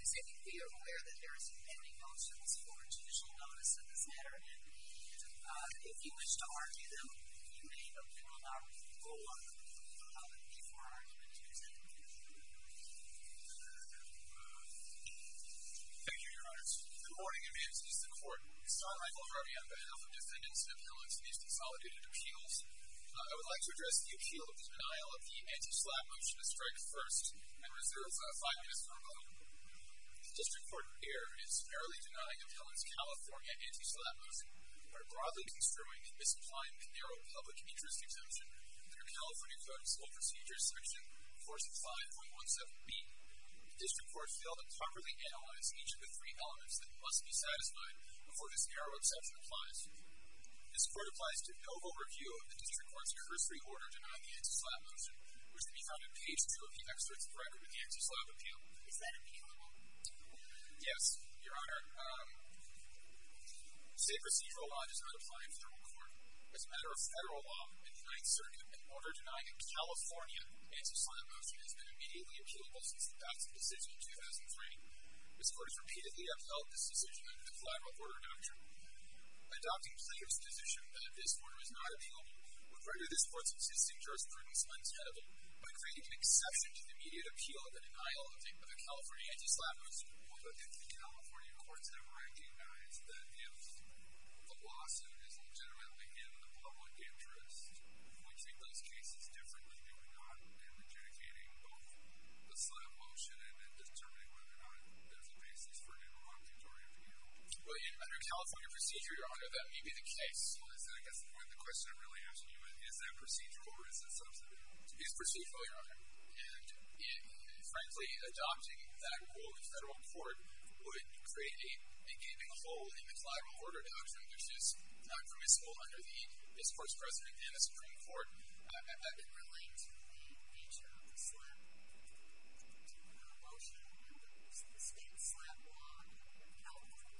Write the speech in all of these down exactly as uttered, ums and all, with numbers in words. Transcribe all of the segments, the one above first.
say that we are aware that there is pending motions for judicial notice in this matter, and uh, if you wish to argue them, you may, but we will not rule on them uh, before argument is presented. Thank you, Your Honors. Good morning, and may it please the Court. Sean Michael Harvey on behalf of defendants and appellants in these consolidated appeals. Uh, I would like to address the appeal of the denial of the anti-SLAPP motion to strike first and reserve uh, five minutes for rebuttal. The District Court erred in summarily denying appellants' California anti-SLAPP motion by broadly construing and misapplying the narrow public interest exemption through California Code of Civil Procedures Section four sixty-five point one seven B. The District Court failed to properly analyze each of the three elements that must be satisfied before this narrow exception applies. This Court applies to novo review of the District Court's cursory order denying the anti-SLAPP motion, which can be found on page two of the excerpts of record of the anti-SLAPP appeal. Is that appealable? Yes, Your Honor. Um, state procedural law does not apply in federal court. As a matter of federal law, in the Ninth Circuit, an order denying a California anti-SLAPP motion has been immediately appealable since the Batson decision in two thousand three. This Court has repeatedly upheld this decision under the collateral order doctrine. Adopting plaintiff's position that this order is not appealable would render this Court's existing jurisprudence untenable by creating an exception to the immediate appeal of the denial of the, of the California anti-SLAPP motion. Well, but if the California courts have recognized that if the lawsuit is legitimately in the public interest, we treat those cases differently, do we not, in adjudicating both the SLAPP motion and then determining whether or not there's a basis for an interlocutory appeal? Well, in, under California procedure, Your Honor, that may be the case. Well, is that, I guess the point of the question I'm really asking you is, is that procedural or is it substantive? It's procedural, Your Honor. And, it, frankly, adopting that rule in federal court would create a, a gaping hole in the collateral order doctrine, which is not permissible under the this Court's precedent and the Supreme Court. Uh, that would relate to the nature of the SLAPP motion and the, the state SLAPP law in California.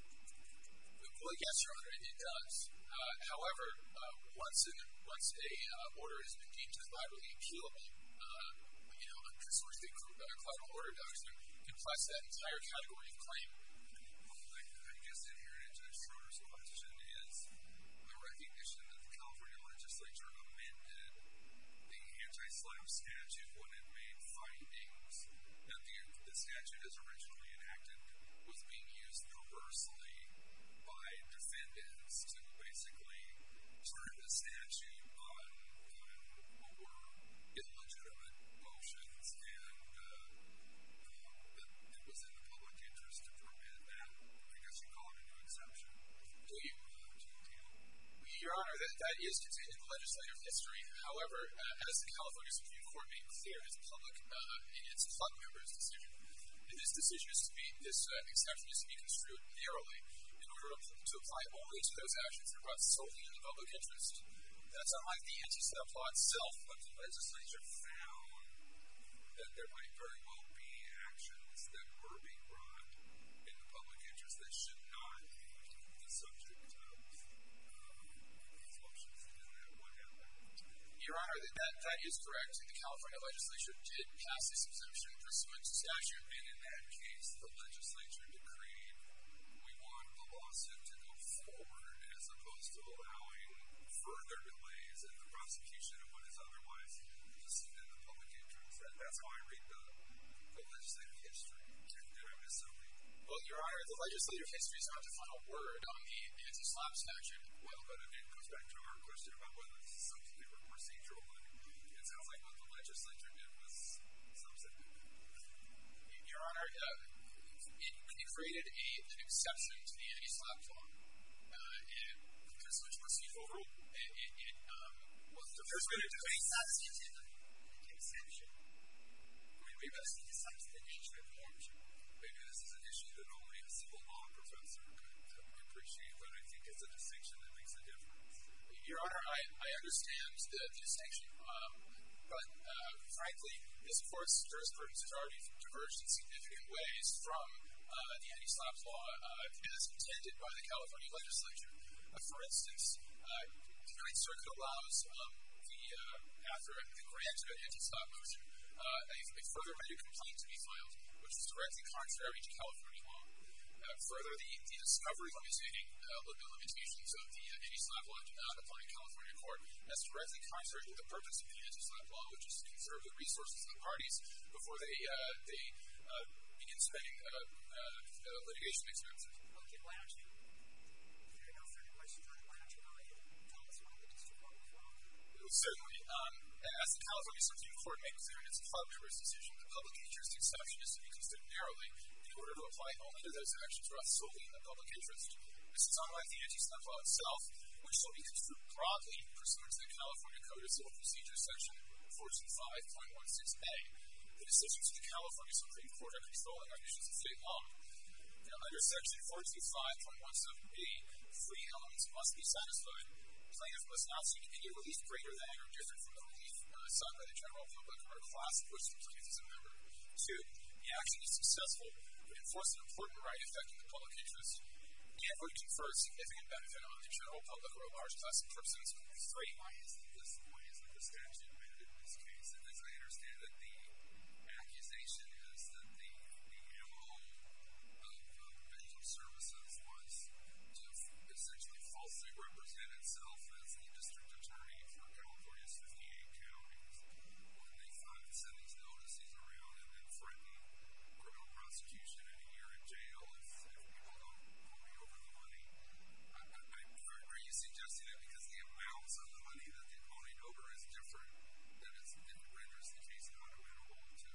Well, yes, Your Honor, it does. Uh, however, uh, once, an, once a uh, order has been deemed collaterally appealable, uh, you know, under sort of the uh, collateral order doctrine, it applies to that entire category of claim. Well, I, I guess inherent in Judge Schroeder's question is the recognition that the California legislature amended the anti-SLAPP statute when it made findings that the, the statute as originally enacted was being used perversely by defendants to basically turn the statute on, on what were illegitimate motions, and uh, um, that it was in the public interest to permit that. I guess you call it a new exception. Do you? Uh, to appeal? Your Honor, that, that is contained in the legislative history. However, uh, as the California Supreme Court made clear, its public, uh, its FUD members' decision, and this decision is to be, this uh, exception is to be construed narrowly in order to, to apply only to those actions that are brought solely in the public interest. That's unlike the anti-SLAPP law itself. But the legislature found that there might very well be actions that were being brought in the public interest that should not be the subject of uh, these motions. Isn't that what happened? Your Honor, that, that is correct. The California legislature did pass this exemption pursuant to statute. And in that case, the legislature decreed we want the lawsuit to go forward as opposed to allowing further delays in the prosecution of what is otherwise just in the public interest. That, that's how I read the, the legislative history. Did I miss something? Well, Your Honor, the legislative history is not the final word on the anti-SLAPP statute. Well, but it goes back to our question about whether this is substantive or procedural. It sounds like what the legislature did was substantive. Your Honor, uh, it, it created a, an exception to the anti-SLAPP law. Uh, and because it's procedural rule, it, it, it um, was the first way to do it. Substantive exception. Maybe that's the substantive nature of the action. Maybe this is an issue that only a civil law professor could appreciate, but I think it's a distinction that makes a difference. Your Honor, I, I understand the, the distinction, um, but uh, frankly, this Court's jurisprudence has already diverged in significant ways from uh, the anti-SLAPP law uh, as intended by the California legislature. Uh, for instance, uh, the Ninth Circuit allows um, the, uh, after the grant of an anti-SLAPP motion, uh, a, a further amended complaint to be filed, which is directly contrary to California law. Uh, further, the, the discovery limiting, uh, limitations of the uh, anti-SLAPP law do not apply in California court. That's directly contrary to the purpose of the anti-SLAPP law, which is to conserve the resources of the parties before they uh, they uh, begin spending uh, uh, uh, litigation expenses. Okay, why don't you, if there are no further questions on it, why don't you go ahead and tell us why the district court was wrong? Certainly. Um, as the California Supreme Court made clear in its club members' decision, the public interest exception is to be considered narrowly in order to apply only to those actions brought solely in the public interest. This is unlike the anti-SLAPP law itself, which shall be construed broadly pursuant to the California Code of Civil Procedure, Section fourteen five point one six A. The decisions of the California Supreme Court are controlling on issues of state law. Now, under Section fourteen five point one seven B, three elements must be satisfied. Plaintiff must not seek any relief greater than or different from the relief uh, sought by the general public or a class of which the plaintiff is a member. Two, the action is successful, would enforce an important right affecting the public interest, and would confer a significant benefit on the general public or a large class of persons. Three, why isn't this, why isn't the statute amended in this case? And as I understand it, the accusation is that the, the M O of uh, Vigil Services was to essentially falsely represent itself as the district attorney for California's fifty-eight counties when they filed sent these notices around and then threatened criminal prosecution and a year in jail if, if people don't pony over the money. I, I, I, are you suggesting that because the amounts of the money that they ponied over is different, that it's, it renders the case not amenable to?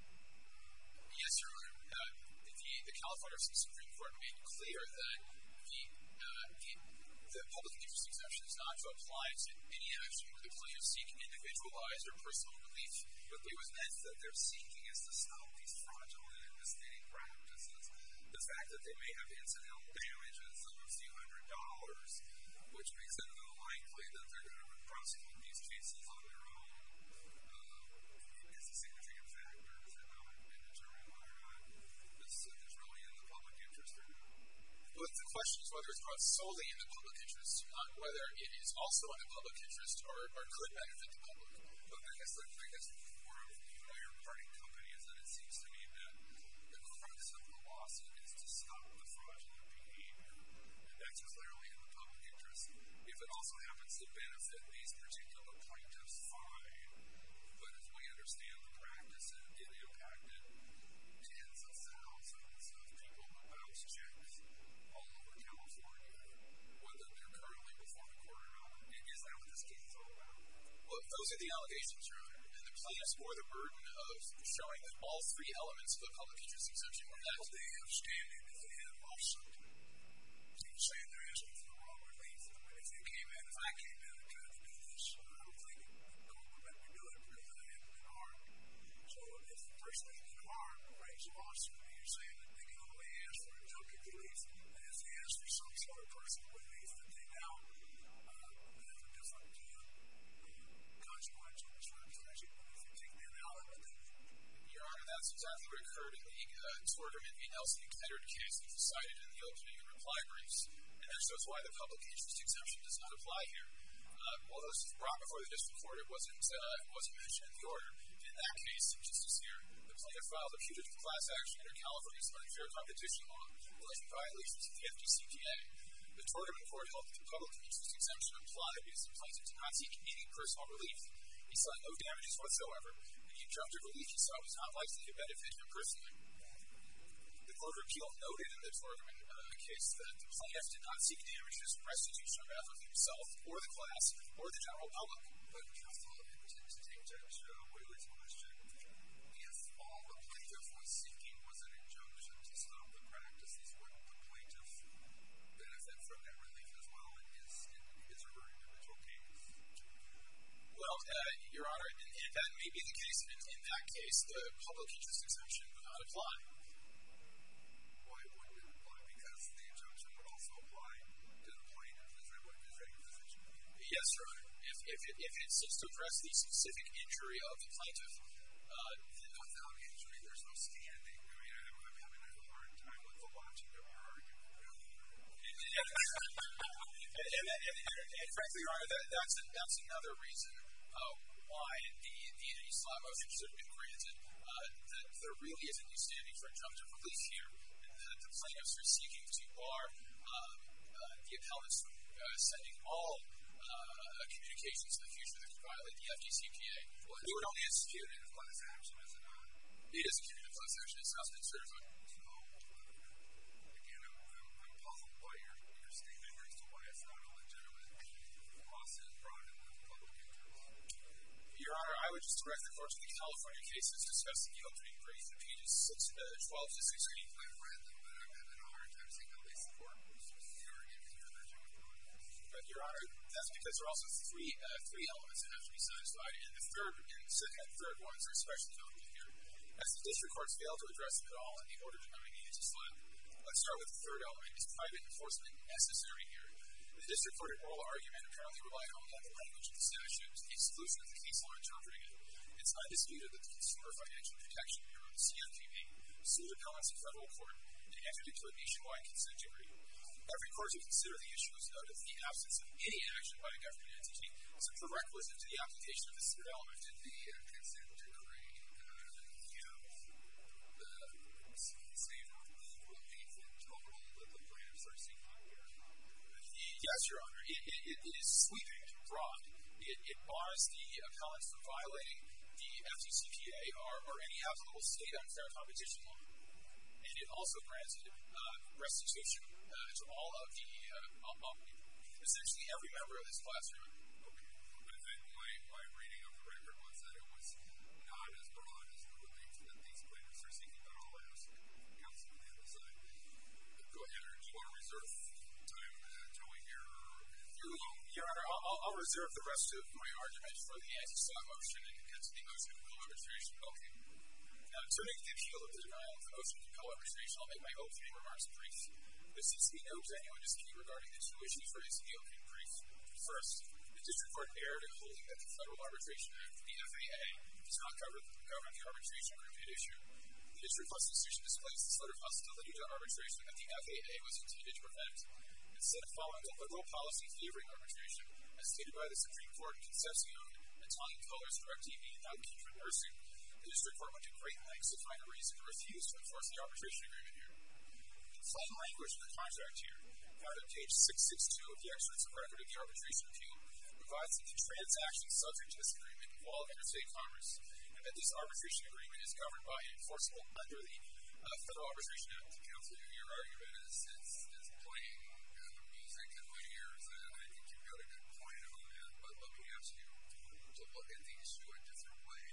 Uh, yes, Your Honor. Uh, the, the California Supreme Court made clear that the, uh, the, the public interest exception is not to apply to any action where the plaintiff seek individualized or personal relief. But it was meant that they're seeking is to stop these fraudulent and misleading practices. The fact that they may have incidental damages of a few hundred dollars, which makes it unlikely that they're going to prosecute these cases on their own, uh, is a significant factor. Is it not in determining whether or not this is really in the public interest or not? Well, the question is whether it's brought solely in the public interest, not whether it is also in the public interest or, or could benefit the public. But I guess, I guess where your parting company is that it seems to me that the crux of the lawsuit is to stop the fraudulent behavior. And that's clearly in the public interest. If it also happens to benefit these particular plaintiffs, fine. But as we understand the practice, it impacted tens of thousands of people who bounce checks all over California, whether they're currently before the court or not. Is that what this case is all about? Well, those are the allegations, Your Honor. And the plaintiffs bore the burden of showing that all three elements of the public interest exception were met. Well, they have standing if they had a lawsuit. You're saying they're asking for the wrong relief. I mean, if they came in, if I came in and tried to do this, I don't think the court would let me do it because I haven't been harmed. So if the person has been harmed brings a lawsuit, you're saying that they can only ask for injunctive relief, and if they ask for some sort of personal relief, that they now uh, have a different uh, consequence on this legislation. But if you take them out of it, then... Your Honor, that's exactly what occurred in the uh, Torgerman v. Nelson and Kettard case that was cited in the opening and reply briefs. And that shows why the public interest exemption does not apply here. Uh, although this was brought before the district court, it wasn't, uh, wasn't mentioned in the order. In that case, just this year, the plaintiff filed a putative class action under California's unfair competition law, alleging violations of the F D C P A. The Torgerman court held that the public interest exemption applied because the plaintiff did not seek any personal relief. He sought no damages whatsoever, and the injunctive relief he sought was not likely to benefit him personally. The Court of Appeal noted in the Torgerman uh, case that the plaintiff did not seek damages or restitution on behalf of himself or the class or the general public. But, counsel, to take Judge uh, Whaley's question, if all the plaintiff was seeking was an injunction to stop the practices, wouldn't the plaintiff benefit from that relief as well in his, in his or her individual case? Well, uh, Your Honor, and, and that may be the case. In, in that case, the public interest exemption would not apply. Why wouldn't it apply? Because the injunction would also apply to the plaintiff. Is that what is that your position? Yes, Your Honor. If, if, it, if it seeks to address the specific injury of the plaintiff, uh, then without injury, there's no standing. I mean, I'm, I'm having a hard time with the logic of your argument. And, and, and, and, and, and frankly, Your Honor, that, that's, that's another reason uh, why the, the anti-SLAPP motion should have been granted. Uh, uh, that there really isn't any standing for injunctive relief here, and that the plaintiffs are seeking to bar um, uh, the appellants from uh, sending all uh, communications in the future that could violate the F D C P A. Well, it would only execute it in class action, is it not? It is a community class action. It's not been certified. So, again, I'm, I'm, I'm puzzled by your, your statement as to why it's not a legitimate lawsuit brought in the public interest. Your Honor, I would just direct the court to the California cases discussed in the opening brief at pages twelve to sixteen. I've read them, but I'm having a hard time seeing how they support the argument you're urging upon. But, Your Honor, that's because there are also three uh, three elements that have to be satisfied, and the third and second and third ones are especially notable here, as the district courts failed to address them at all in the order denying the anti-slap. Let's start with the third element. Is private enforcement necessary here? The district court in oral argument apparently relied only on the language of the statute to the exclusion of the case law interpreting it. It's undisputed that the Consumer Financial Protection Bureau, the C F P B, sued appellants in federal court and entered into a nationwide consent decree. Every court to consider the issue has noted that the absence of any action by a government entity is a prerequisite to the application of this third element. Did the uh, consent decree uh, give the same relief in total that the plaintiffs are seeking here? Yes, Your Honor. It, it, it is sweeping and broad. It, it bars the appellants from violating the F D C P A or, or any applicable state unfair competition law. And it also granted uh, restitution uh, to all of the, uh, all, all, essentially every member of this class. Your Honor. Okay. I think my, my reading of the record was that it was not as broad as the relief that these plaintiffs are seeking, but I'll ask counsel on the other side. Go ahead, or do you want to reserve time until we hear your long? Your Honor, I'll, I'll reserve the rest of my argument for the anti-slap motion and get to the motion to compel arbitration. Okay. Now, turning to the appeal of the denial of the motion to compel arbitration, I'll make my opening remarks brief. There seems to be no genuine dispute regarding the two issues raised in the opening brief. First, the district court erred in holding that the Federal Arbitration Act, the F A A, does not cover govern the arbitration agreement at issue. The district court's decision displays the sort of hostility to arbitration that the F A A was intended to prevent. Instead of following the liberal policy favoring arbitration, as stated by the Supreme Court in Concepcion, Italian Colors, DirecTV, and now Kindred Nursing, the district court went to great lengths to find a reason to refuse to enforce the arbitration agreement here. The plain language of the contract here, found on page six sixty-two of the excerpts of record of the arbitration appeal, provides that the transactions subject to this agreement involve interstate commerce, and that this arbitration agreement is governed by and enforceable under the uh, Federal Arbitration Act. Counsel, your argument is, is, is playing uh, music in my ears, and I think you've got a good point on that, but let me ask you to look at the issue a different way.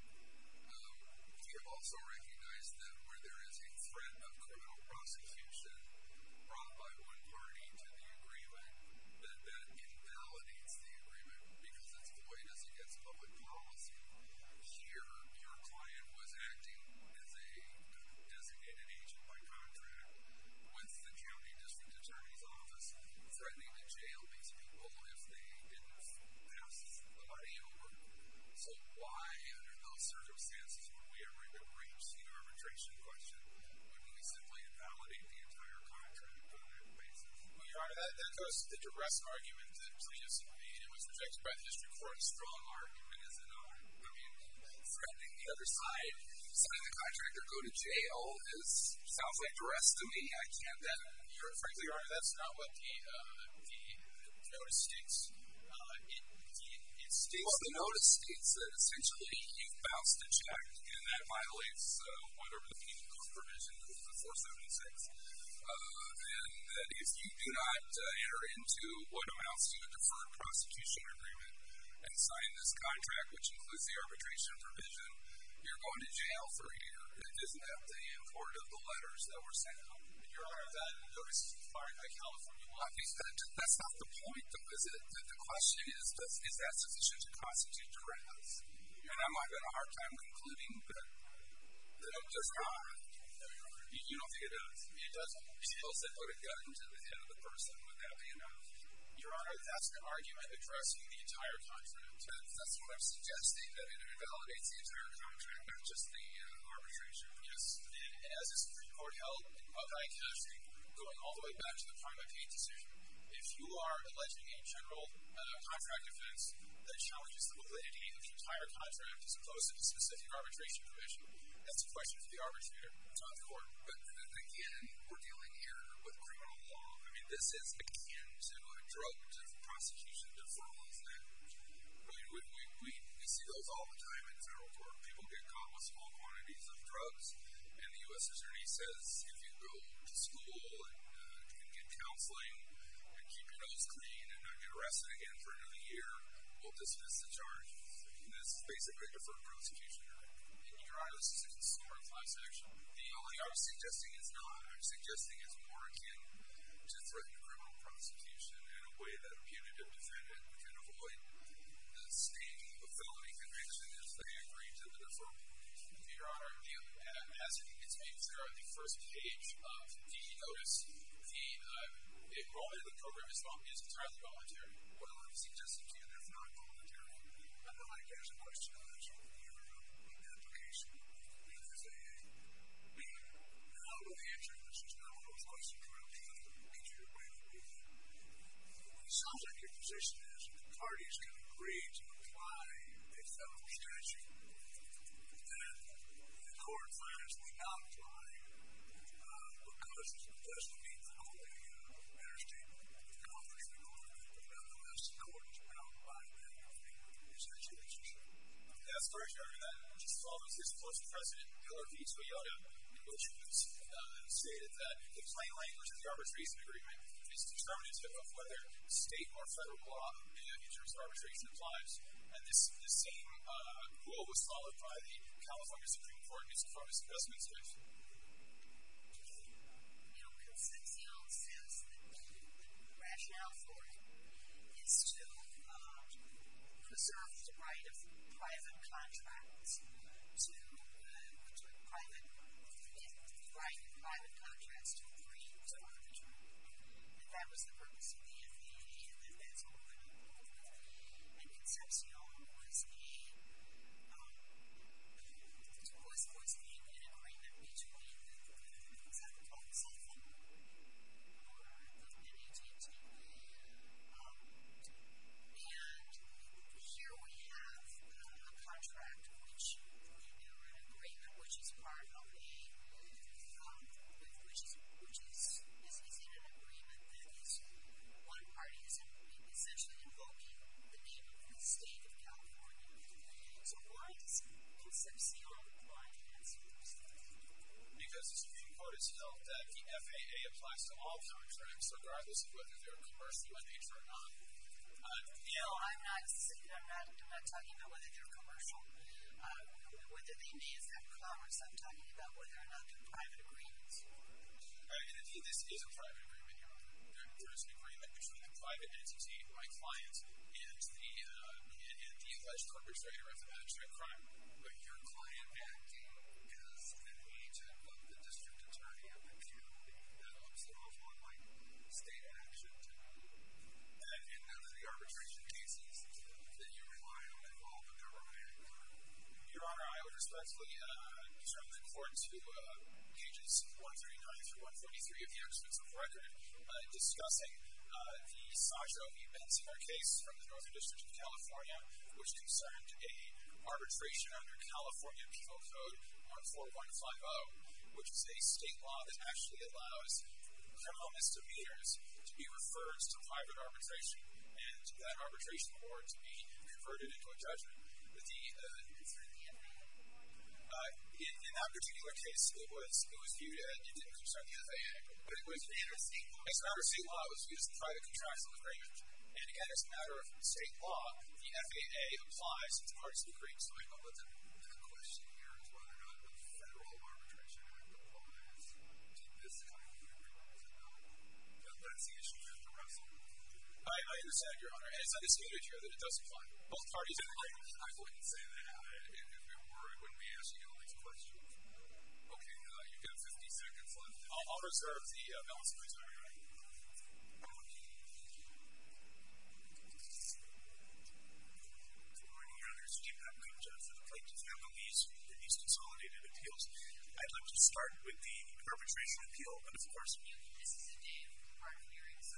Um, we have also recognized that where there is a threat of criminal prosecution brought by one party to the agreement, that that invalidates the agreement because its void is against public policy. Here, your client was acting as a designated agent by contract with the county district attorney's office, threatening to jail these people if they didn't pass the money over. So why, under those circumstances, would we ever even reach the arbitration question? Wouldn't we simply invalidate the entire contract on that basis? Well, Your Honor, that, that goes to the duress argument that plaintiffs have made and was rejected by the district court. A strong argument, is it not? I mean, threatening the other side, sign the contract or go to jail is, sounds like duress to me. I can't, that, frankly, Your Honor, that's not what the, uh, the notice states. Uh, it, it, it states... Well, the notice states that essentially you've bounced a check, and that violates uh, whatever the penal code provision is, the four seventy-six. Uh, and that if you do not uh, enter into what amounts to a deferred prosecution agreement and sign this contract, which includes the arbitration provision, you're going to jail for a year. Isn't that the import of the letters that were sent out? Your Honor, that notice is required by California law. That, that's not the point, though, is it? The, the question is, does, is that sufficient to constitute duress? And I'm having a hard time concluding that, that it does not. You, you don't think it does? It doesn't. Suppose they put a gun to the head of the person. Would that be enough? Your Honor, that's an argument addressing the entire contract. That's what I'm suggesting, that it invalidates the entire contract, not just the uh, arbitration. Yes, and, and as the Supreme Court held in Buckeye Casting, going all the way back to the prima facie decision, if you are alleging a general uh, contract offense that challenges the validity of the entire contract as opposed to the specific arbitration provision, that's a question for the arbitrator, not the court. But again, we're dealing here with criminal law. I mean, this is akin to a drug prosecution deferral, isn't it? I mean, we, we, we, we see those all the time in federal court. People get caught with small quantities of drugs, and the U S attorney says if you go to school and, uh, and get counseling and keep your nose clean and not get arrested again for another year, we'll dismiss the charge. And this is basically deferred prosecution. Your Honor, this is a consumer class action. The only I'm suggesting is not. I'm suggesting it's more akin to threatened criminal prosecution in a way that a punitive defendant can avoid the sting of a felony conviction if they agree to the deferral. Your Honor, the, uh, as it's made clear on the first page of the notice, the uh, enrollment in the program is, is entirely voluntary. Well, I'm suggesting to you that it's not voluntary. I'd like to ask a question on this one. Application with the A A. I don't know the answer to this. It's not one of those questions where I'm going to get you to agree with me. It sounds like your position is that the parties can agree to apply a federal statute that the court finds would not apply uh, because it doesn't meet the uh, interstate conference requirement. Nonetheless, the court is bound by that agreement. Is that your position? That's correct, Your Honor. That just follows this close precedent, Miller v. Toyota, in which it was uh, stated that the plain language of the arbitration agreement is determinative of whether state or federal law in terms of arbitration applies. And this, this same uh, rule was followed by the California Supreme Court in its Cronus Investments case. You know, Concepcion says that the rationale for it is to uh, preserve the right of private contracts to, uh, to private, right, private contracts to agree to arbitrate. And that was the purpose of the F A A, and that that's what we're going to hold. And Concepcion was a, um, was, was the, an agreement between the, is that called something? Or the N A T and T. Um, and here we have uh, a contract which, or an agreement which is part of a, um, which is, which is, is, is in an agreement that is, one party is in, essentially invoking the name of the state of California. So why does Concepcion apply to that circumstance? Because the Supreme Court has held that the F A A applies to all contracts, regardless of whether they're commercial in nature or not. Uh, you know, I'm not, I'm not, I'm not talking about whether they're commercial, uh, whether they may affect commerce. I'm talking about whether or not they're private agreements. Uh, and indeed, this is a private agreement, Your Honor. There, there is an agreement between the private entity, my client, and the, uh, and, and the alleged perpetrator of the abstract crime. But your client acting as an agent of the district attorney of the county, that looks an awful lot like state action to me. And in none of the arbitration cases that you rely on involve the government actor. Your Honor, I would respectfully uh, turn the court to uh, pages one thirty-nine through one forty-three of the excerpts of record uh, discussing uh, the Sancho v. Bensinger case from the Northern District of California, which concerned a arbitration under California Penal Code one four one five zero, which is a state law that actually allows criminal misdemeanors to be referred to private arbitration and that arbitration award to be converted into a judgment. The, uh, uh, in, in that particular case, it was it was viewed as, it didn't concern the F A A, but it was viewed as state law. It's not a state law, it was viewed as a private contractual agreement. And again, as a matter of state law, the F A A applies to the parties of the agreement. So I know that the, the question here is whether or not the Federal Arbitration Act applies to this kind of agreement. Is it not? That's the issue you have to wrestle with. I, I understand, Your Honor, and it's undisputed here that it does apply. Both parties agree. I wouldn't say that. If it were, I wouldn't be asking you all these questions. Okay, uh, you've got fifty seconds left. I'll, I'll reserve the uh, balance of my time, Your Honor. Appeals. I'd like to start with the arbitration appeal, but of course... This is a day of hard hearing, so...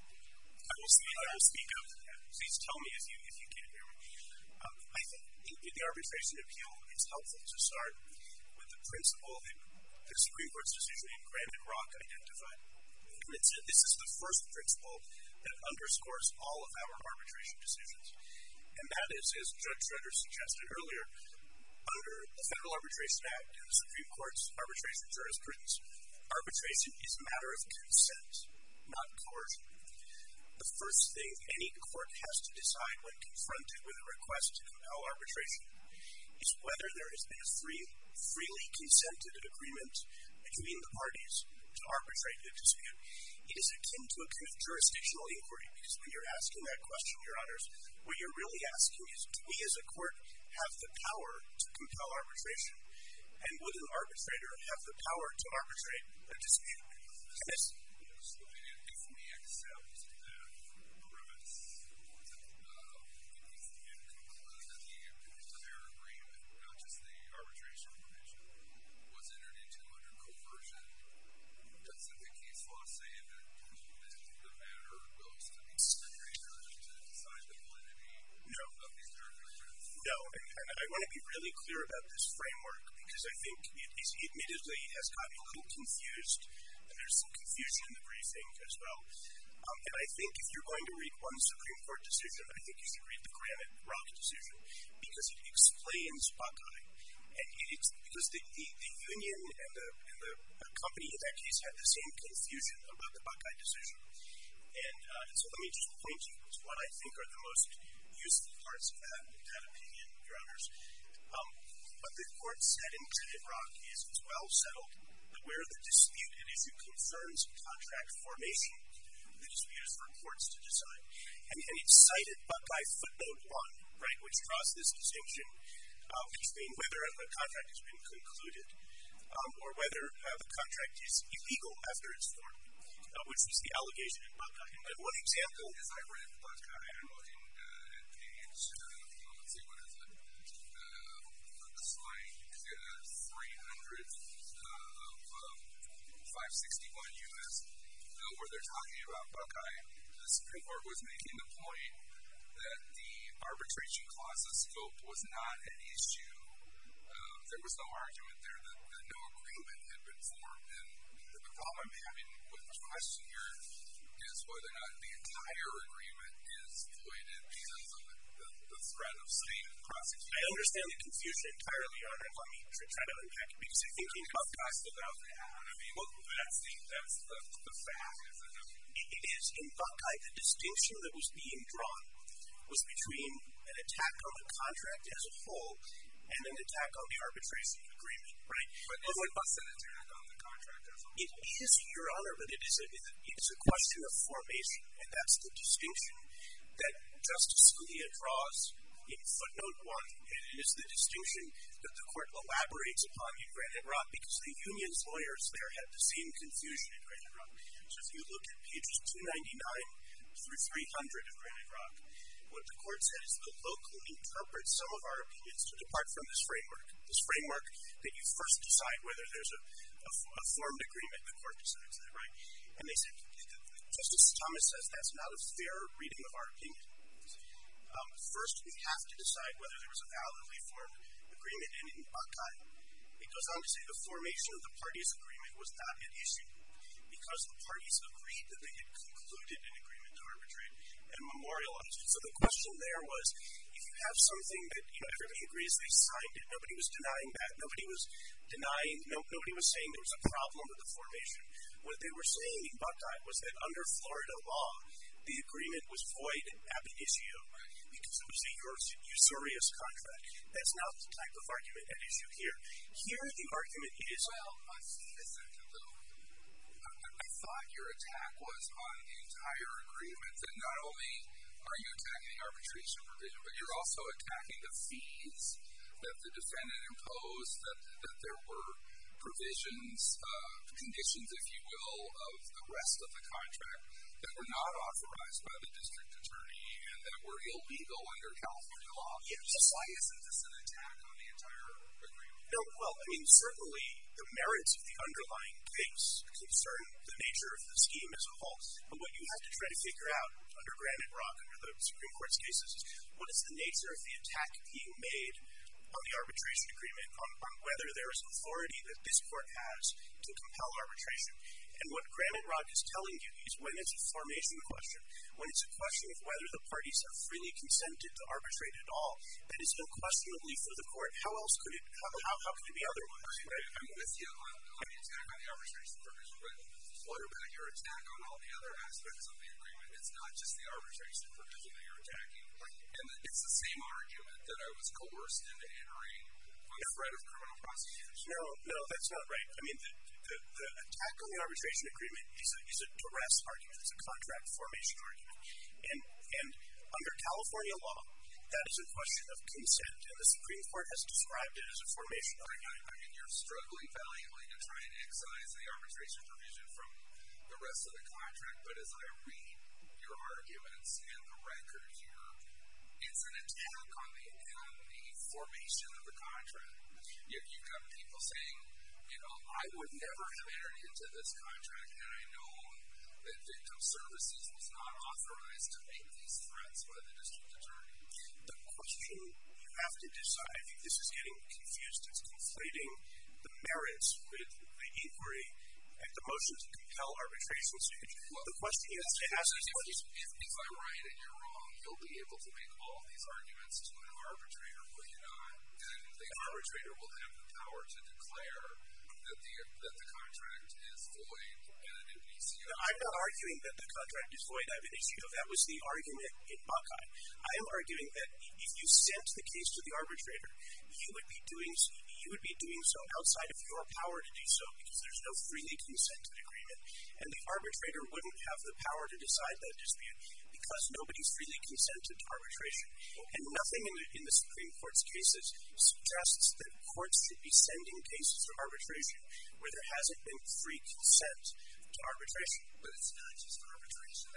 I will speak, I will speak up. Please tell me if you, if you can't hear me. Um, I think with the arbitration appeal, it's helpful to start with the principle that the Supreme Court's decision in Granite Rock identified. And it said this is the first principle that underscores all of our arbitration decisions. And that is, as Judge Schroeder suggested earlier, under the Federal Arbitration Act and the Supreme Court's arbitration jurisprudence, arbitration is a matter of consent, not coercion. The first thing any court has to decide when confronted with a request to compel arbitration is whether there has been a free, freely consented agreement between the parties to arbitrate a dispute. It is akin to a kind of jurisdictional inquiry, because when you're asking that question, Your Honors, what you're really asking is, do we as a court have the power to compel arbitration? And would an arbitrator have the power to arbitrate a dispute? And this... So if we accept that premise, uh, it can conclude that the entire agreement, not just the arbitration provision, was entered into under coercion, doesn't the case law say that the matter goes to the arbitrator to decide the validity no. of these agreements? No, and I want to be really clear about this framework, because I think it is, admittedly has gotten a little confused, and there's some confusion in the briefing as well. Um, and I think if you're going to read one Supreme Court decision, I think you should read the Granite Rock decision, because it explains Buckeye. And it's because the, the, the union and the, and the company in that case had the same confusion about the Buckeye decision. And uh, so let me just point you to what I think are the most useful parts of that, that opinion, Your Honors. Um, what the court said in Granite Rock is it's well settled that where the dispute at issue concerns contract formation, the dispute is for courts to decide. And, and it cited Buckeye footnote one, right, which draws this distinction uh, between whether a contract has been concluded um, or whether uh, the contract is illegal after it's formed, uh, which was the allegation in Buckeye. And one example is I read Buckeye, I'm looking uh, at page, uh, let's see, what is it? Uh, this line, uh, three hundred uh, of uh, five sixty-one U S, uh, where they're talking about Buckeye. The Supreme Court was making the point that the arbitration clause's scope was not an issue. Uh, there was no argument there that, that no agreement had been formed. And the problem I'm having with the question here is whether or not the entire agreement is voided because of the, the, the threat of state prosecution. I understand the confusion entirely, Your Honor, and let me try to unpack it, because I think in Buckeye, without that, I mean, well, that's the, that's the, the fact, isn't it? It is. In Buckeye, the distinction that was being drawn was between an attack on the contract as a whole and an attack on the arbitration agreement, right? But is it an attack on the contract as a whole? It is, Your Honor, but it is a, it's a question of formation, and that's the distinction that Justice Scalia draws in footnote one, and it is the distinction that the court elaborates upon in Granite Rock, because the union's lawyers there had the same confusion in Granite Rock. So if you look at pages two ninety-nine through three hundred of Granite Rock, what the court said is the local interprets some of our opinions to depart from this framework, this framework that you first decide whether there's a, a, a formed agreement, the court decides that, right? And they said, Justice Thomas says that's not a fair reading of our opinion. Um, first, we have to decide whether there was a validly formed agreement, and in Buckeye, it goes on to say the formation of the parties' agreement was not an issue, because the parties agreed that they had concluded an agreement to arbitrate and memorialized it. So the question there was, if you have something that, you know, everybody agrees they signed it, nobody was denying that, nobody was denying, no, nobody was saying there was a problem with the formation. What they were saying in Buckeye was that under Florida law, the agreement was void ab initio, because it was a usurious contract. That's not the type of argument at issue here. Here, the argument is... Well, let's see a second, though. I, I thought your attack was on the entire agreement, and not only are you attacking the arbitration provision, but you're also attacking the fees that the defendant imposed, that, that there were provisions, uh, conditions, if you will, of the rest of the contract that were not authorized by the district attorney and that were illegal under California law. Yes. So why isn't this an attack on the entire agreement? No, well, I mean, certainly the merits of the underlying case concern the nature of the scheme as a whole. But what you have to try to figure out under Granite Rock, under the Supreme Court's cases, is what is the nature of the attack being made on the arbitration agreement, on, on whether there is authority that this court has to compel arbitration. And what Granite Rock is telling you is when it's a formation question, when it's a question of whether the parties have freely consented to arbitrate at all, that is unquestionably for the court. How else could it, how, how, how could it be otherwise? I'm with you on the attack on the arbitration provision, but what about your attack on all the other aspects of the agreement? It's not just the arbitration provision that you're attacking. And it's the same argument that I was coerced into entering on the threat of criminal prosecution. No, no, that's not right. I mean, the, the, the attack on the arbitration agreement is a, is a duress argument. It's a contract formation argument. And, and under California law, that is a question of consent. And the Supreme Court has described it as a formation argument. I mean, you're struggling valiantly to try and excise the arbitration provision from the rest of the contract. But as I read your arguments and the record here, it's an attack on the, on the formation of the contract. You, you've got people saying, you know, I would never have entered into this contract had I known that Victim Services was not authorized to make these threats by the district attorney. The question you have to decide, I think this is getting confused. It's conflating the merits with the inquiry at the motion to compel arbitration stage. Well, the question you have to ask is, what is, if, if I'm right and you're wrong, you'll be able to make all these arguments to an arbitrator, will you not? And the arbitrator will have the power to declare that the that the contract is void and an issue. No, I'm not arguing that the contract is void ab initio. That was the argument in Buckeye. I am arguing that if you sent the case to the arbitrator, you would be doing you would be doing so outside of your power to do so because there's no freely consented agreement, and the arbitrator wouldn't have the power to decide that dispute because nobody's freely consented to arbitration. And nothing in the, in the Supreme Court's cases suggests that courts should be sending cases to arbitration where there hasn't been free consent to arbitration. But it's not just arbitration.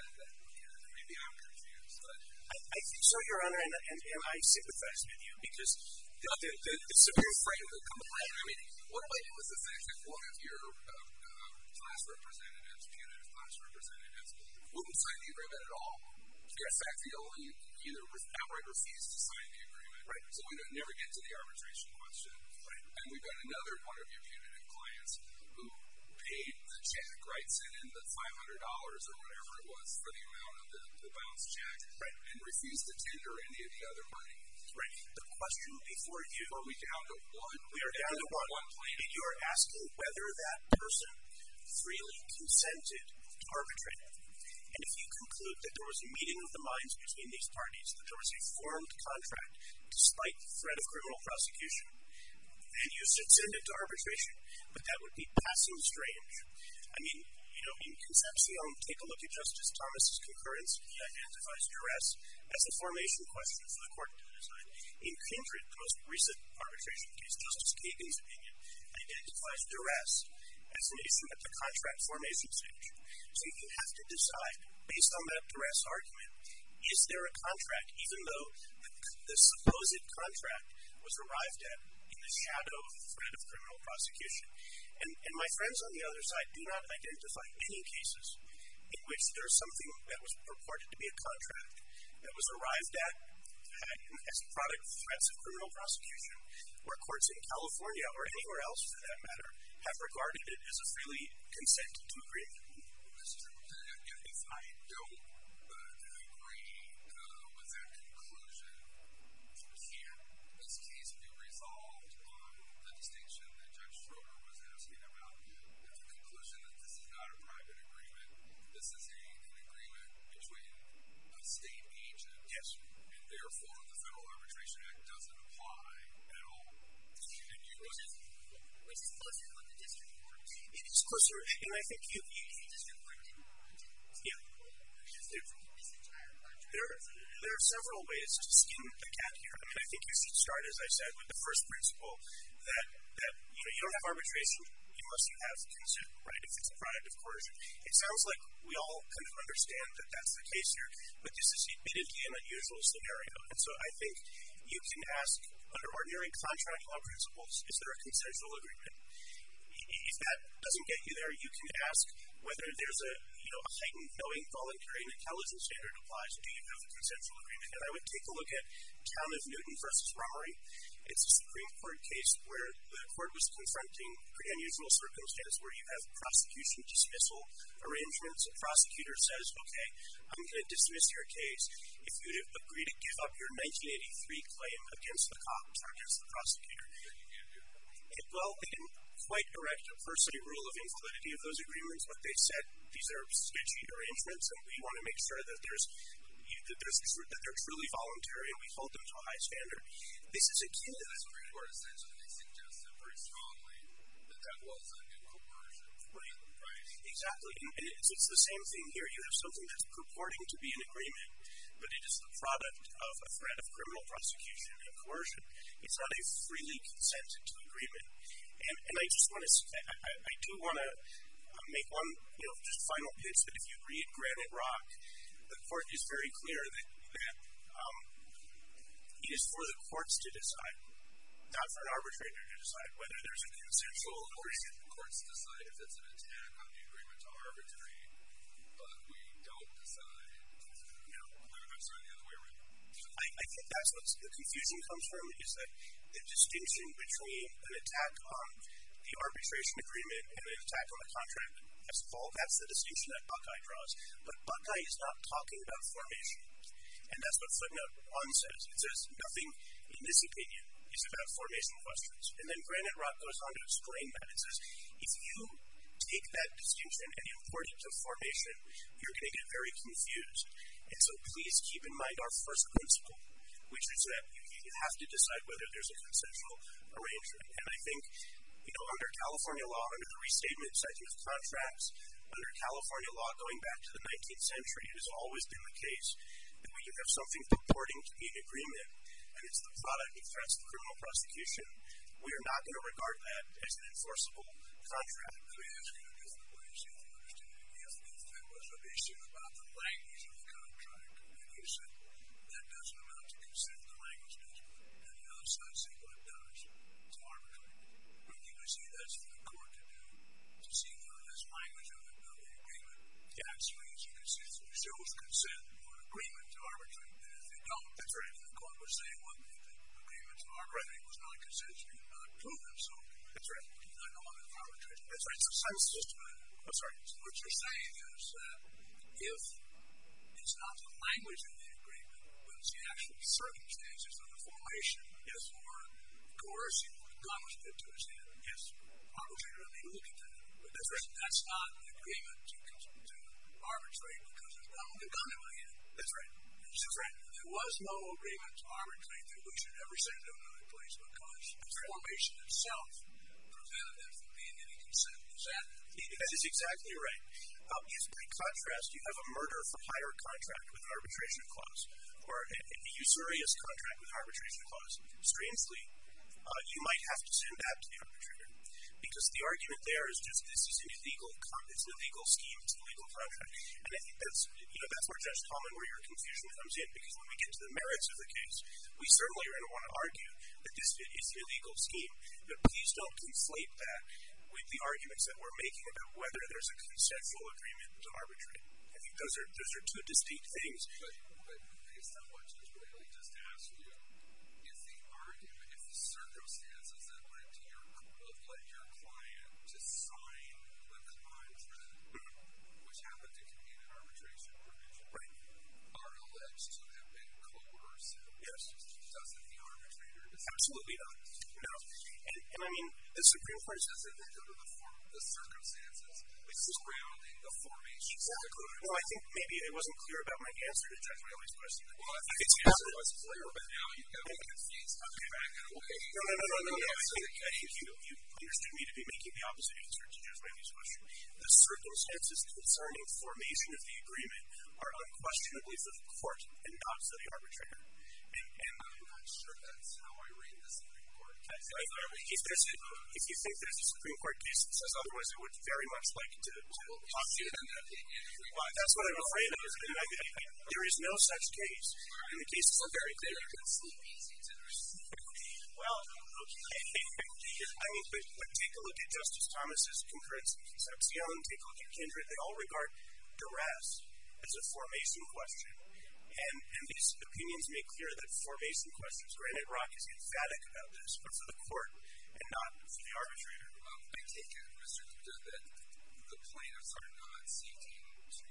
Maybe I'm confused. But I, I think so, Your Honor, and, and, and I sympathize with you because the, the, the, the Supreme frame of the complaint. I mean, what do I do with the fact that one of your uh, uh, class representatives, punitive class representatives, wouldn't sign the agreement at all? In fact, he only either outright refused to sign the agreement. Right. So we don't never get to the arbitration question. Right. And we've got another one of your punitive clients who paid the check, right, sent in the five hundred dollars or whatever it was for the amount of the, the bounce check, right, and refused to tender any of the other money. Right. The question before you, are we down to one? We are down to one. One plaintiff. And you are asking whether that person freely consented to arbitrate. And if you conclude that there was a meeting of the minds between these parties, that there was a formed contract despite the threat of criminal prosecution, then you should send it to arbitration. But that would be passing strange. I mean, you know, in Concepcion, take a look at Justice Thomas's concurrence. He identifies duress as a formation question for the court to decide. In Kindred, the most recent arbitration case, Justice Kagan's opinion identifies duress as an issue at the contract formation stage. So you have to decide, based on that duress argument, is there a contract, even though the, the supposed contract was arrived at in the shadow of the threat of criminal prosecution. And, and my friends on the other side do not identify any cases in which there is something that was purported to be a contract that was arrived at as a product of threats of criminal prosecution, where courts in California or anywhere else, for that matter, have regarded it as a freely consented to agreement. If I don't uh, agree uh, with that conclusion, can this case be resolved on the distinction that Judge Schroeder was asking about, with the conclusion that this is not a private agreement, this is a, an agreement between a state agent, yes, and therefore the Federal Arbitration Act doesn't apply at all? And you which, is, which is closer on the district court. It is closer, and I think you... you the district court didn't want to yeah. this entire contract. There, there are several ways to skin the cat here. I mean, I think you should start, as I said, with the first principle that, that you know, you don't have arbitration unless you have consent, right, if it's a product of coercion. It sounds like we all kind of understand that that's the case here, but this is admittedly an unusual scenario. And so I think you can ask, under ordinary contract law principles, is there a consensual agreement? If that doesn't get you there, you can ask whether there's a, you know, a heightened knowing, voluntary, and intelligent standard applies. Do you have a consensual agreement? And I would take a look at Town of Newton versus Rummery. It's a Supreme Court case where the court was confronting a pretty unusual circumstance where you have prosecution dismissal arrangements. A prosecutor says, okay, I'm going to dismiss your case if you agree to give up your nineteen eighty-three claim against the cops or against the prosecutor. It, well, they didn't quite erect a per se rule of invalidity of those agreements, but they said these are sketchy arrangements, and we want to make sure that there's that there's that they're truly voluntary, and we hold them to a high standard. This is akin to the Supreme Court essentially suggested very strongly that that was a new coercion. Right. Right. Exactly. And, and it's, it's the same thing here. You have something that's purporting to be an agreement, but it is the product of a threat of criminal prosecution and coercion. It's not a freely consented to agreement. And, and I just want to say, I, I do want to make one, you know, just final pitch that if you read Granite Rock, the court is very clear that, that um, it is for the courts to decide, not for an arbitrator to decide whether there's a consensual agreement. The courts decide if it's an attack on the agreement to arbitrate, but we don't decide. You know, I'm sorry, the other way around. I, I think that's what the confusion comes from, is that the distinction between an attack on the arbitration agreement and an attack on the contract has evolved. That's the distinction that Buckeye draws. But Buckeye is not talking about formation. And that's what footnote one says. It says nothing in this opinion is about formation questions. And then Granite Rock goes on to explain that. It says if you take that distinction and import it to formation, you're going to get very confused. And so please keep in mind our first principle, which is that you have to decide whether there's a consensual arrangement. And I think, you know, under California law, under the restatement section of contracts, under California law going back to the nineteenth century, it has always been the case that when you have something purporting to be an agreement and it's the product of threats of criminal prosecution, we are not going to regard that as an enforceable contract. Let me ask you a different way to see if you understand. If, if there was an issue about the language of the contract, and you said that doesn't amount to consent, the language does, and the other side said, well, it does, to arbitrate. But you would say that's for the court to do, to see whether this language of the, of the agreement actually is a consent, shows consent or agreement to arbitrate. And if they don't, that's right. And the court would say, well, the agreement to arbitrate was not consensual, you not prove them, so that's right. You're not going to arbitrate. That's right. So I'm just, I'm sorry. So what you're saying is that if it's not the language of the agreement, but it's the actual circumstances of the formation, yes, or coercing, the gun was put to his head, yes, arbitrator may look at that. But that's right. That's not an agreement to, to arbitrate because there's not a gun in my hand. That's right. That's right. There was no agreement to arbitrate that we should ever send to another place because the formation itself prevented them from being any consent. Is that? That is exactly right. Um, if, by contrast, you have a murder for hire contract with an arbitration clause or a, a usurious contract with an arbitration clause, strangely, uh, you might have to send that to the arbitrator because the argument there is just this is an illegal, it's an illegal scheme, it's an illegal contract. And I think that's, you know, that's where Judge Tallman, where your confusion comes in, because when we get to the merits of the case, we certainly are going to want to argue that this is an illegal scheme, but please don't conflate that with the arguments that we're making about whether there's a consensual agreement to arbitrate. I think those are those are two distinct things. But, but based on what Judge Bailey just asked you, if the argument, if the circumstances that led to your, led your client to sign the contract, mm-hmm. which happened to contain an arbitration provision, right, are alleged to have been coercive, yes, doesn't the arbitrator decide? Absolutely not. No. And, and I mean, the Supreme Court says that they go to the, form, the circumstances surrounding the formation. Exactly. No, I think maybe I wasn't clear about my answer to Judge Bailey's question. Well, I think it's answer was clear, but now you got me confused. I'm back in a way. No, no, no, no, no, no. I think, I think you, you understood me to be making the opposite answer to Judge Bailey's question. The circumstances concerning formation of the agreement are unquestionably for the court and not for the arbitrator. And, and I'm not sure that's how I read the Supreme Court If, there's a, if you think there's a Supreme Court case that says otherwise, I would very much like to, to talk to you. Well, that's what I'm afraid of. And I, I, there is no such case. And the cases are very clear. Well, okay. I mean, but, but take a look at Justice Thomas's concurrence in Concepcion. Take a look at Kindred. They all regard duress as a formation question. And, and these opinions make clear that formation questions, Granite Rock is emphatic about this, but for the court and not for the arbitrator. Um, I take it, Mister Gupta, that the plaintiffs are not seeking to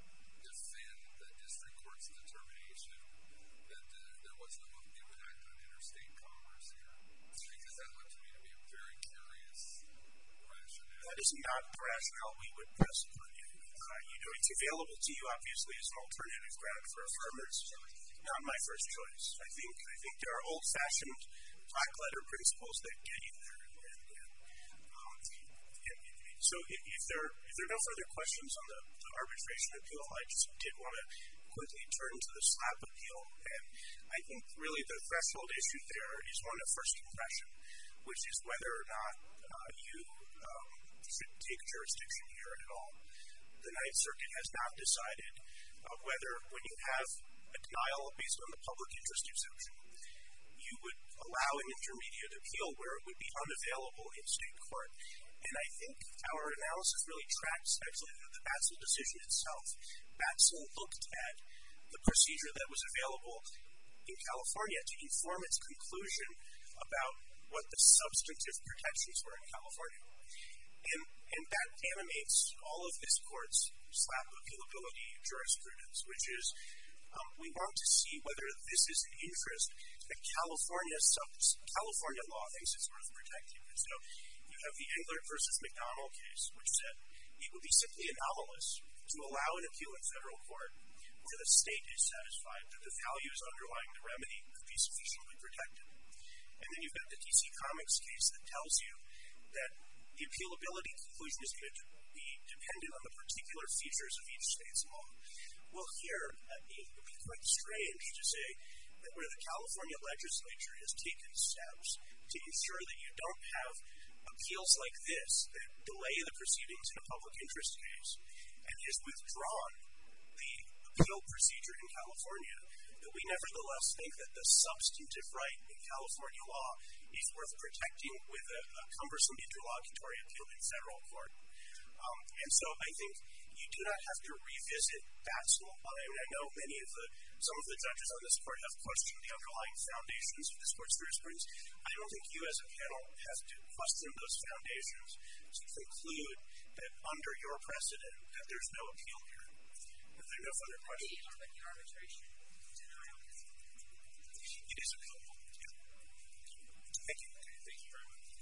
defend the district court's determination that the, there was no impact on interstate commerce here. Because that looks to me to be a very curious rationale. That is not the rationale we would press upon you. Uh, you know, it's available to you, obviously, as an alternative ground for affirmance. Not my first choice. I think I think there are old-fashioned black-letter principles that get you there. And, and, um, and, so if, if, there, if there are no further questions on the, the arbitration appeal, I just did want to quickly turn to the SLAPP appeal. And I think really the threshold issue there is one of first impression, which is whether or not uh, you um, should take jurisdiction here at all. The Ninth Circuit has not decided uh, whether, when you have a denial based on the public interest exemption, you would allow an intermediate appeal where it would be unavailable in state court. And I think our analysis really tracks, actually, the Batzel decision itself. Batzel looked at the procedure that was available in California to inform its conclusion about what the substantive protections were in California. And, and that animates all of this court's SLAPP appealability jurisprudence, which is um, we want to see whether this is an interest that California, sub- California law thinks is worth protecting. And so you have the Englert versus McDonald case, which said it would be simply anomalous to allow an appeal in federal court where the state is satisfied that the values underlying the remedy could be sufficiently protected. And then you've got the D C Comics case that tells you that the appealability conclusion is going to be dependent on the particular features of each state's law. Well, here, it would be quite strange to say that where the California legislature has taken steps to ensure that you don't have appeals like this that delay the proceedings in a public interest case and has withdrawn the appeal procedure in California, that we nevertheless think that the substantive right in California law is worth protecting with a, a cumbersome interlocutory appeal in federal court. Um, and so I think you do not have to revisit Batzel. I mean, I know many of the, some of the judges on this court have questioned the underlying foundations of this court's jurisprudence. I don't think you as a panel have to question those foundations to conclude that under your precedent that there's no appeal here. If there are no further questions. But the arbitration denial is It is appealable. Yeah. Thank you. Thank you very much.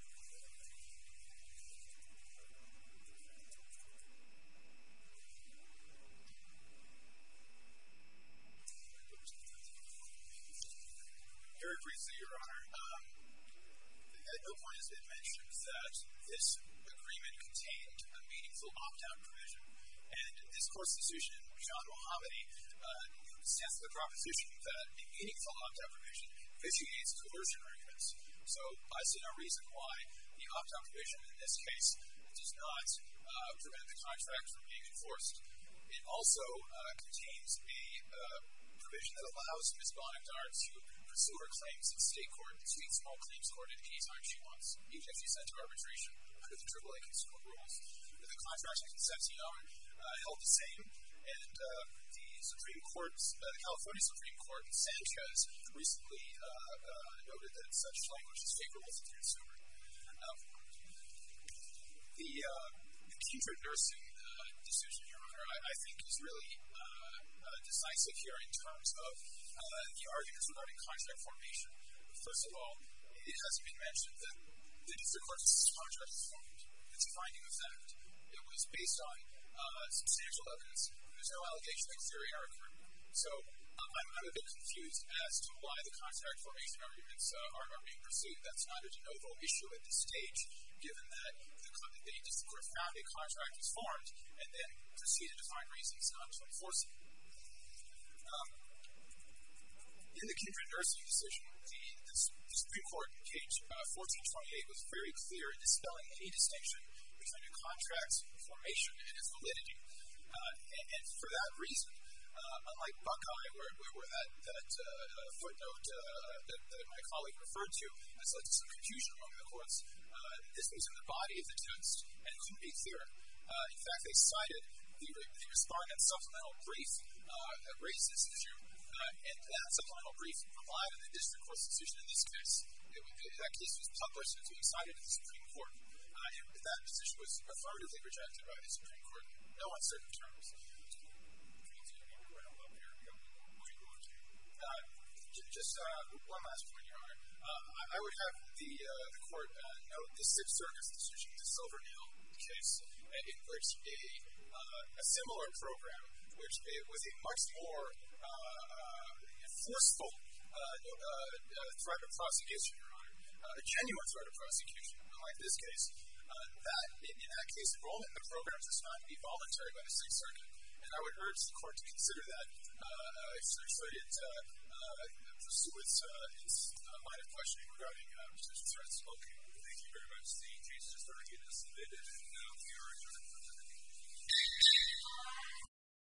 Very briefly, Your Honor, um, at no point has been mentioned that this agreement contained a meaningful opt-out provision. And this court's decision, John Mohammadi, uh, stands for the proposition that a meaningful opt-out provision vitiates coercion arguments. So I see no reason why the opt-out provision in this case does not uh, prevent the contract from being enforced. It also uh, contains a uh, provision that allows Miz Bonagdar to pursue her claims in state court, state small claims court, at any time she wants, even if she's sent to arbitration under the triple A consumer rules. The contract in Concepcion uh, held the same, and uh, the Supreme Court, uh, the California Supreme Court in Sanchez recently uh, uh, noted that such language is favorable to the consumer. Um, the, uh, the Kindred nursing uh, decision, Your Honor, I, I think is really uh, uh, decisive here in terms of uh, the arguments regarding contract formation. First of all, it hasn't been mentioned that the district court's contract is formed. It's a finding of fact. It was based on uh, substantial evidence. There's no allegation that clear error occurred. So uh, I'm, I'm a bit confused as to why the contract formation arguments uh, are, are being pursued. That's not a de novo issue at this stage, given that the, the district court found a contract was formed and then proceeded to find reasons not to enforce it. Um, in the Kindred Nursing decision, the, the, the Supreme Court, page uh, fourteen twenty-eight, was very clear in dispelling any distinction between a contract's formation and its validity. Uh, and, and for that reason, uh, unlike Buckeye, where, where, where that, that uh, footnote uh, that, that my colleague referred to has led to some confusion among the courts, uh, this was in the body of the text and couldn't be clearer. Uh, in fact, they cited the, the respondent's supplemental brief uh, that raised this issue, uh, and that supplemental brief relied on the district court's decision in this case. It, it, that case was published and was being cited at the Supreme Court. Uh, and that decision was affirmatively rejected by the Supreme Court in no uncertain terms. Uh, just uh, one last point, Your Honor. Uh, I, I would have the, uh, the court uh, note the Sixth Circuit's decision, the Silvernail case, in which a, uh, a similar program, which it was a much more uh, forceful uh, uh, threat of prosecution, Your Honor, uh, a genuine threat of prosecution, unlike this case, uh, that in, in that case, enrollment in the program was found to be voluntary by the Sixth Circuit. And I would urge the court to consider that uh, should it uh, uh, pursue its, uh, its uh, line of questioning regarding uh, potential threats. Okay. Thank you very much. The case just argued is submitted, and now we are adjourned.